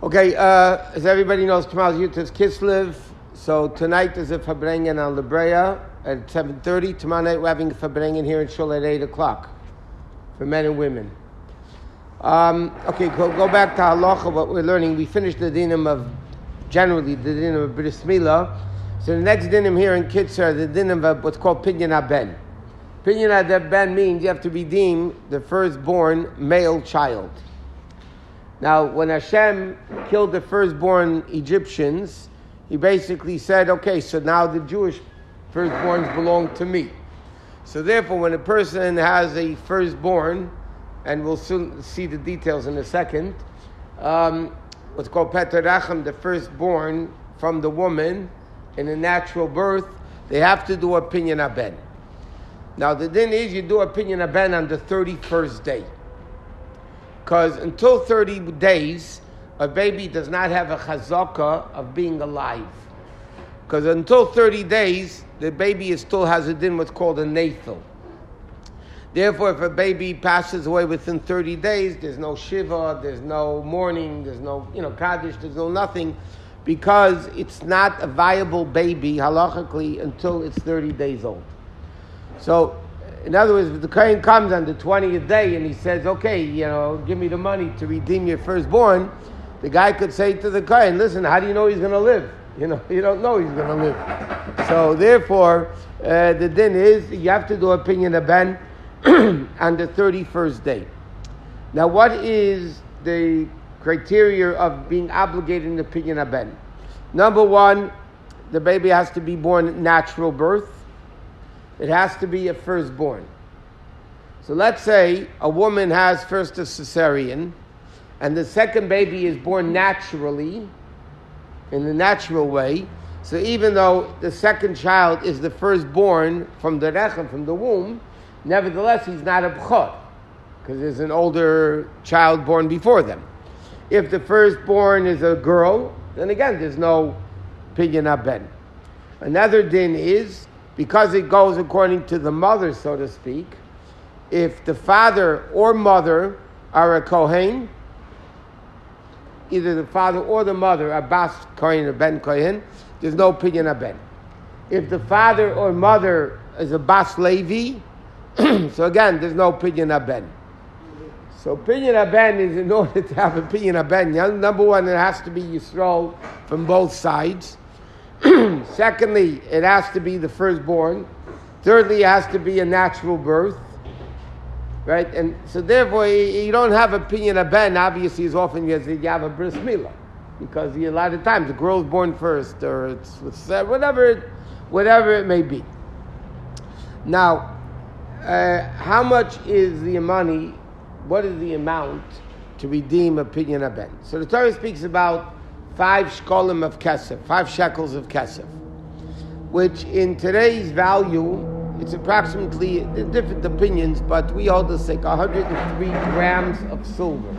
Okay, as everybody knows, tomorrow's Yud Kislev. So tonight is a Farbrengen on Lebreya at 7:30. Tomorrow night we're having a Farbrengen here in Shul at 8 o'clock for men and women. Okay, go back to Halacha, what we're learning. We finished the dinim of, generally, the dinim of Bris Milah. So the next dinim here in Kitzur, the dinim of what's called Pinyan HaBen. Pinyan HaBen means you have to redeem the firstborn male child. Now, when Hashem killed the firstborn Egyptians, he basically said, okay, so now the Jewish firstborns belong to me. So therefore, when a person has a firstborn, and we'll soon see the details in a second, what's called Peter Racham, the firstborn from the woman in a natural birth, they have to do a Pinyan HaBen. Now, the din is you do a Pinyan HaBen on the 31st day. Because until 30 days, a baby does not have a chazaka of being alive. Because until 30 days, the baby still has a din what's called a nathel. Therefore, if a baby passes away within 30 days, there's no shiva, there's no mourning, there's no, kaddish, there's no nothing, because it's not a viable baby, halachically, until it's 30 days old. So, in other words, if the Kohen comes on the 20th day and he says, okay, give me the money to redeem your firstborn, the guy could say to the Kohen, listen, how do you know he's going to live? You don't know he's going to live. So therefore, the din is, you have to do a Pinyan HaBen on the 31st day. Now, what is the criteria of being obligated in the Pinyan HaBen? Number one, the baby has to be born natural birth. It has to be a firstborn. So let's say a woman has first a cesarean, and the second baby is born naturally, in the natural way. So even though the second child is the firstborn from the rechem, from the womb, nevertheless he's not a b'chor, because there's an older child born before them. If the firstborn is a girl, then again there's no Pinyan HaBen. Another din is, because it goes according to the mother, so to speak, if the father or mother are a Kohen, either the father or the mother are Bas Kohen or Ben Kohen, there's no Pinyan HaBen. If the father or mother is a Bas Levi, so again, there's no Pinyan HaBen. So Pinyan HaBen is, in order to have a Pinyan HaBen, number one, it has to be Yisrael from both sides. Secondly, it has to be the firstborn. Thirdly, it has to be a natural birth. Right? And so therefore, you don't have a Pinyan HaBen, obviously, as often as you have a Bris Milah. Because a lot of times the girl's born first, or it's whatever it may be. Now, how much is the money, what is the amount to redeem a Pinyan HaBen? So the Torah speaks about 5 shkolim of kesef, 5 shekels of kesef, which in today's value, it's approximately, different opinions, but we hold this like 103 grams of silver,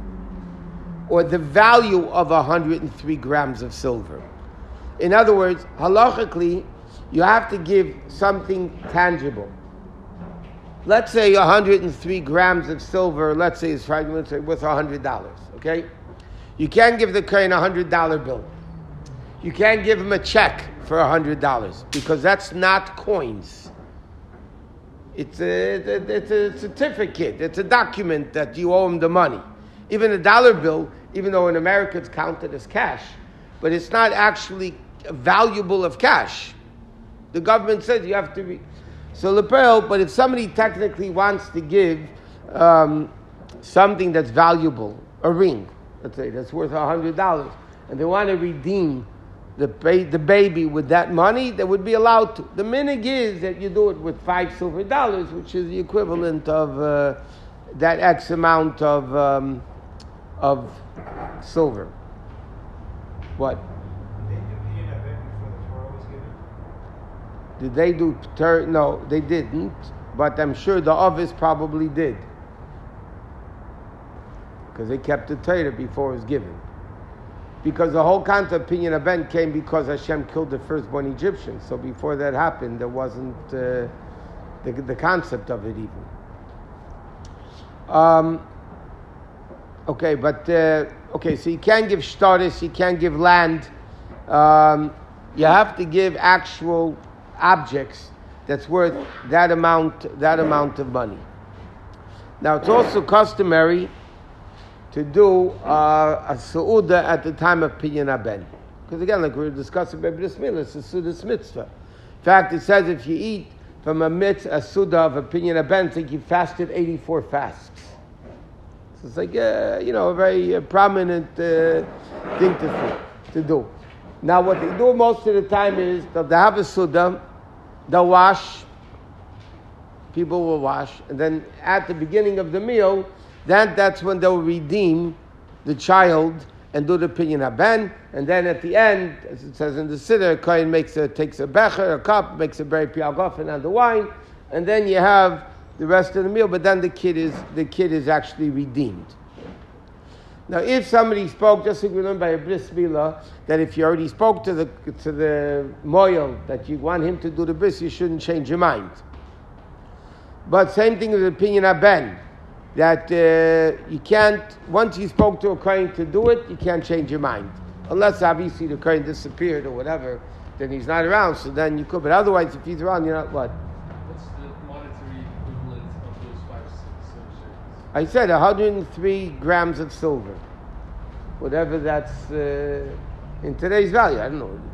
or the value of 103 grams of silver. In other words, halachically, you have to give something tangible. Let's say 103 grams of silver, let's say it's worth $100, okay? You can't give the Kohen a $100 bill. You can't give him a check for $100 because that's not coins. It's a certificate. It's a document that you owe him the money. Even a dollar bill, even though in America it's counted as cash, but it's not actually valuable of cash. The government says you have to be. So lepel, but if somebody technically wants to give something that's valuable, a ring, let's say that's worth $100, and they want to redeem the baby with that money, they would be allowed to. The minig is that you do it with $5 silver, which is the equivalent of that X amount of silver. What? Did they do no, they didn't, but I'm sure the others probably did. Because they kept the Torah before it was given. Because the whole concept of Pinyan HaBen came because Hashem killed the firstborn Egyptians. So before that happened, there wasn't the concept of it even. Okay, but Okay, so you can't give shtaris, you can't give land. You have to give actual objects that's worth that amount of money. Now, it's also customary to do a su'udah at the time of Pinyan Haben. Because again, like we were discussing by Bris Milah, it's a su'udah mitzvah. In fact, it says if you eat from a su'udah of a Pinyan Haben, it's like you fasted 84 fasts. So it's like, a very prominent thing to do. Now, what they do most of the time is that they have a su'udah, they'll wash, people will wash, and then at the beginning of the meal, that's when they'll redeem the child and do the Pinyan Haben, and then at the end, as it says in the Siddur, Kohen takes a becher, a cup, makes a berei pial gofen on the wine, and then you have the rest of the meal, but then the kid is actually redeemed. Now, if somebody spoke, just like we learned by a bris milah, that if you already spoke to the moyel that you want him to do the bris, you shouldn't change your mind. But same thing with the Pinyan Haben, that you can't, once you spoke to a kohen to do it, you can't change your mind. Unless obviously the kohen disappeared or whatever, then he's not around, so then you could. But otherwise, if he's around, you're not what? What's the monetary equivalent of those 5 silver shekels? I said 103 grams of silver. Whatever that's in today's value, I don't know what it is.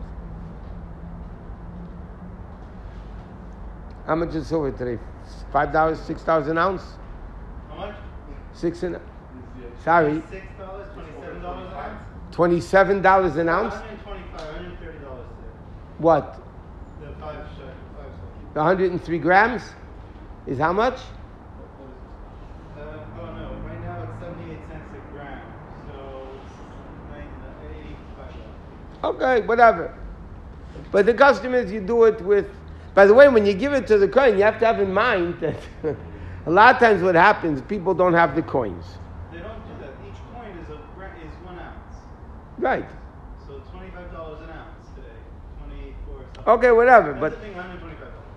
How much is silver today? $5, $6 an ounce? How much? Sorry. $6, $27 an ounce? $27 an ounce? $125, $130 today. What? The 5 shekels. 103 grams? Is how much? Oh no, right now it's 78 cents a gram. So it's $85. Okay, whatever. But the custom is you do it with. By the way, when you give it to the coin, you have to have in mind that a lot of times what happens, people don't have the coins. They don't do that. Each coin is 1 ounce. Right. So $25 an ounce today. 24 something. Okay, whatever. That's But the thing, $125.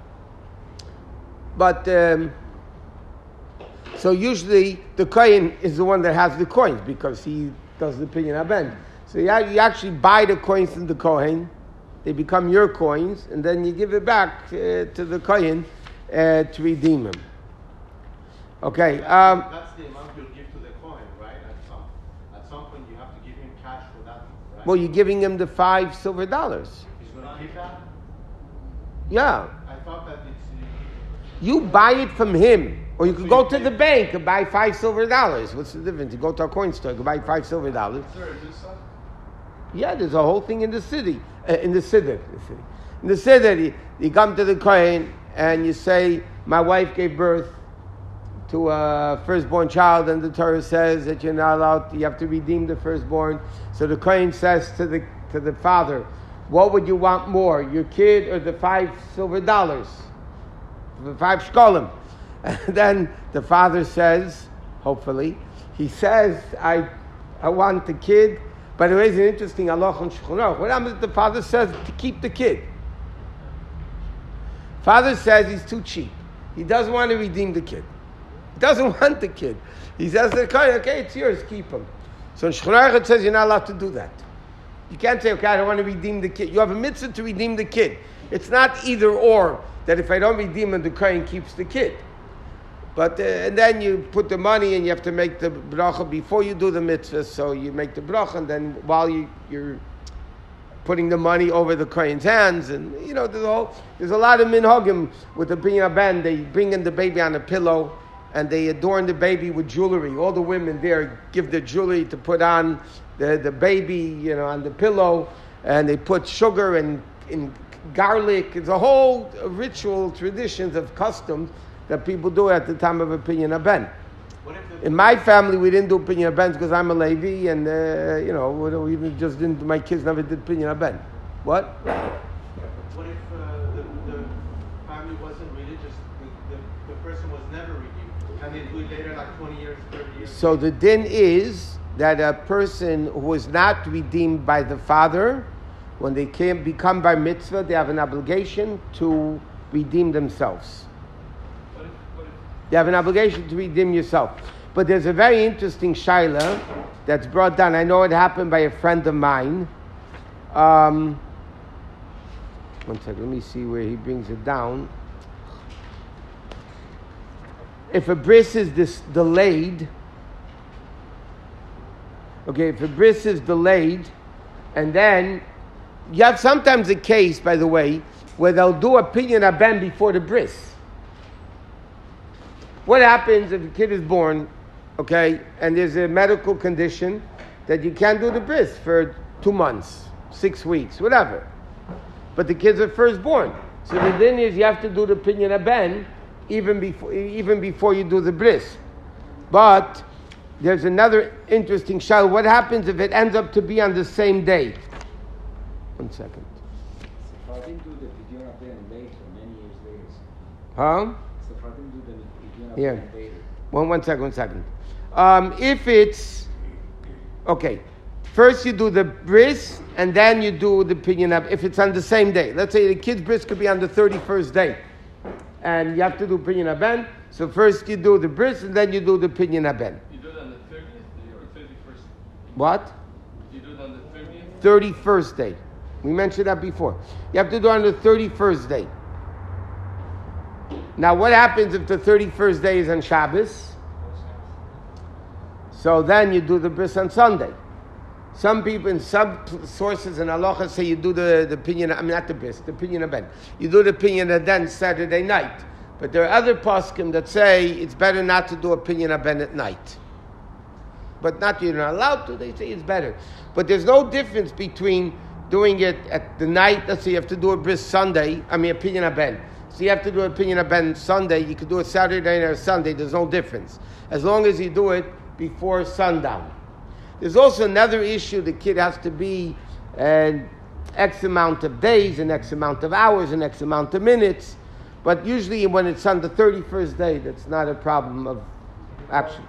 so usually the coin is the one that has the coins because he does the Pinyan Haben. So you actually buy the coins from the Kohen. They become your coins, and then you give it back to the Kohen to redeem him. Okay. That's the amount you'll give to the Kohen, right? At some point, you have to give him cash for that, right? Well, you're giving him the $5 silver. He's going to keep that? Yeah. I thought that it's... You buy it from him. Or you could go to the bank and buy $5 silver. What's the difference? You go to a coin store, you can buy $5 silver. Is there a new son? Yeah, there's a whole thing in the city. In the Siddur. In the Siddur, you come to the Kohen and you say, my wife gave birth to a firstborn child, and the Torah says that you're not allowed, you have to redeem the firstborn. So the Kohen says to the father, what would you want more, your kid or the $5 silver? The 5 shkolim. And then the father says, hopefully, he says, I want the kid. By the way, it's an interesting halach on Shulchan Aruch. What happens if the father says to keep the kid? Father says he's too cheap. He doesn't want to redeem the kid. He doesn't want the kid. He says to the Kohen, okay, it's yours, keep him. So in Shulchan Aruch it says you're not allowed to do that. You can't say, okay, I don't want to redeem the kid. You have a mitzvah to redeem the kid. It's not either or, that if I don't redeem him, the Kohen keeps the kid. But and then you put the money and you have to make the bracha before you do the mitzvah. So you make the bracha, and then while you're putting the money over the Kohen's hands, and there's a lot of minhagim with the Pinyan Haben. They bring in the baby on a pillow, and they adorn the baby with jewelry. All the women there give the jewelry to put on the baby, on the pillow, and they put sugar and garlic. It's a whole ritual, traditions of customs that people do at the time of a Pinyan Haben. In my family, we didn't do Pinyan Haben because I'm a Levi, and we even just didn't. My kids never did Pinyan Haben. What? What if the family wasn't religious? The person was never redeemed, and they do it later, like 20 years, 30 years. So the din is that a person who was not redeemed by the father, when they become bar mitzvah, they have an obligation to redeem themselves. You have an obligation to redeem yourself. But there's a very interesting shaila that's brought down. I know it happened by a friend of mine. One second, let me see where he brings it down. If a bris is delayed, okay, if a bris is delayed, and then you have sometimes a case, by the way, where they'll do a pinyan aben before the bris. What happens if a kid is born, okay, and there's a medical condition that you can't do the bris for 2 months, 6 weeks, whatever. But the kids are firstborn. So the thing is you have to do the pinyan aben even before you do the bris. But there's another interesting shayla. What happens if it ends up to be on the same day? 1 second. So I didn't do the Pidyon Aben later, many years later. Huh? So I didn't do the Pidyon Yeah. Aben later. One second. If it's okay, first you do the bris and then you do the pinyan aben. If it's on the same day, let's say the kid's bris could be on the 31st day, and you have to do pinyan aben. So first you do the bris and then you do the pinyan aben. You do it on the 30th day or 31st? What? You do it on the 30th? 31st day. We mentioned that before. You have to do it on the 31st day. Now, what happens if the 31st day is on Shabbos? So then you do the bris on Sunday. Some people, in some sources in halacha, say you do the pinyan, I mean not the bris, the pinyan aben. You do the pinyan aben Saturday night. But there are other poskim that say it's better not to do a pinyan aben at night. But not you're not allowed to, they say it's better. But there's no difference between doing it at the night. Let's say you have to do a bris Sunday, a pinyan aben. So you have to do a pinyan aben Sunday, you could do it Saturday night or Sunday, there's no difference. As long as you do it before sundown. There's also another issue, the kid has to be an X amount of days, an X amount of hours, an X amount of minutes. But usually when it's on the 31st day, that's not a problem of action.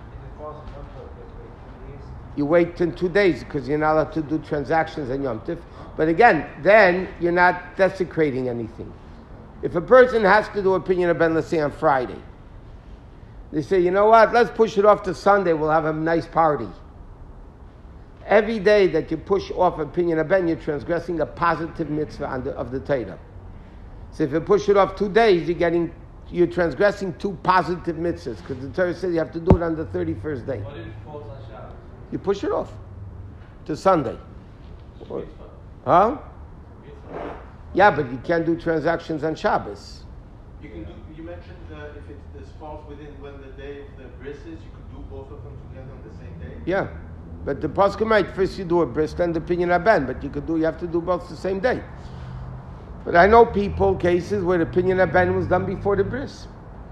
You wait till 2 days because you're not allowed to do transactions on Yom Tif. But again, then you're not desecrating anything. If a person has to do a pinyan aben, let's say on Friday, they say, you know what, let's push it off to Sunday, we'll have a nice party. Every day that you push off a pinyan aben, you're transgressing a positive mitzvah of the Torah. So if you push it off 2 days, you're transgressing 2 positive mitzvahs, because the Torah says you have to do it on the 31st day. What if it falls on Shabbos? You push it off to Sunday. Huh? Yeah, but you can't do transactions on Shabbos. You can do. You mentioned if this falls within when the day of the bris is, you could do both of them together on the same day. Yeah, but the poskim might first you do a bris, then the pinyan aben, but you have to do both the same day. But I know cases where the pinyan aben was done before the bris.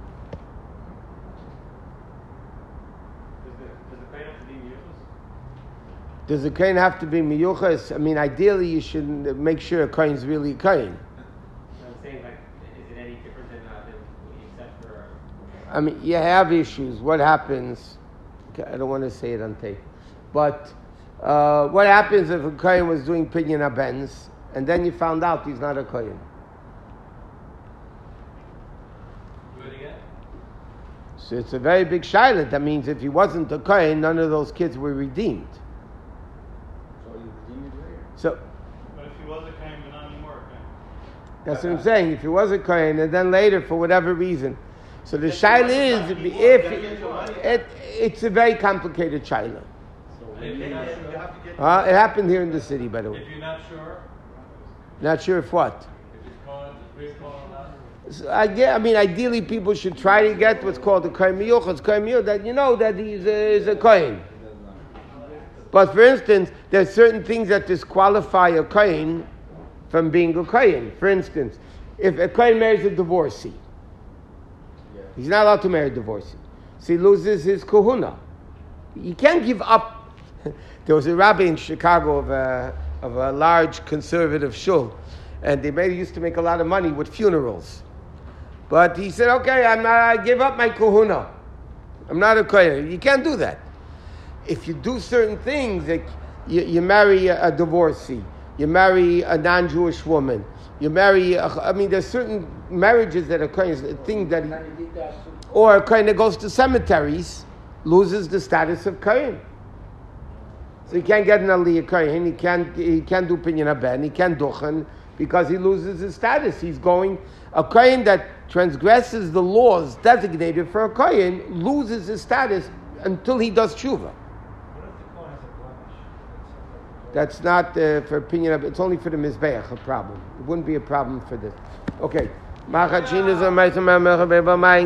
Does the kohen have to be miyuchas? Does the kohen have to be miyuchas? I mean, ideally you should make sure a kohen's really a kohen. I'm saying, like, is it any different than what you said for? I mean, you have issues. What happens? I don't want to say it on tape, but what happens if a kohen was doing pinyan abens and then you found out he's not a kohen? Do it again. So it's a very big shayla. That means if he wasn't a kohen, none of those kids were redeemed. So you redeem it later. So But if he was a kohen, but not anymore, okay? that's what I'm saying. If he was a kohen and then later, for whatever reason, so the shayla is if it's a very complicated shayla. So And when if you you're not You sure, have to get. It happened here in the city, by the way. if you're not sure, Not sure if what. if it's called, bris called or not. So I mean, ideally, people should try to get what's called a kohen miyuchas, kohen miyuch, that you know that he's a kohen. But for instance, there's certain things that disqualify a kohen from being a kohen. For instance, if a kohen marries a divorcee, he's not allowed to marry a divorcee, so he loses his kahuna. You can't give up. There was a rabbi in Chicago of a large conservative shul, and they used to make a lot of money with funerals. But he said, okay, I give up my kahuna. I'm not a kohen. You can't do that. If you do certain things, like you marry a divorcee, you marry a non-Jewish woman, you marry, there's certain marriages that are kohen, things that, or a kohen that goes to cemeteries, loses the status of Kohen. So he can't get an Aliyah Kohen, he can't do Pinyan Haben, he can't Duchen, because he loses his status. He's going, a Kohen that transgresses the laws designated for a Kohen loses his status until he does tshuva. That's not for opinion of, it's only for the Mizbeach a problem. It wouldn't be a problem for this. Okay.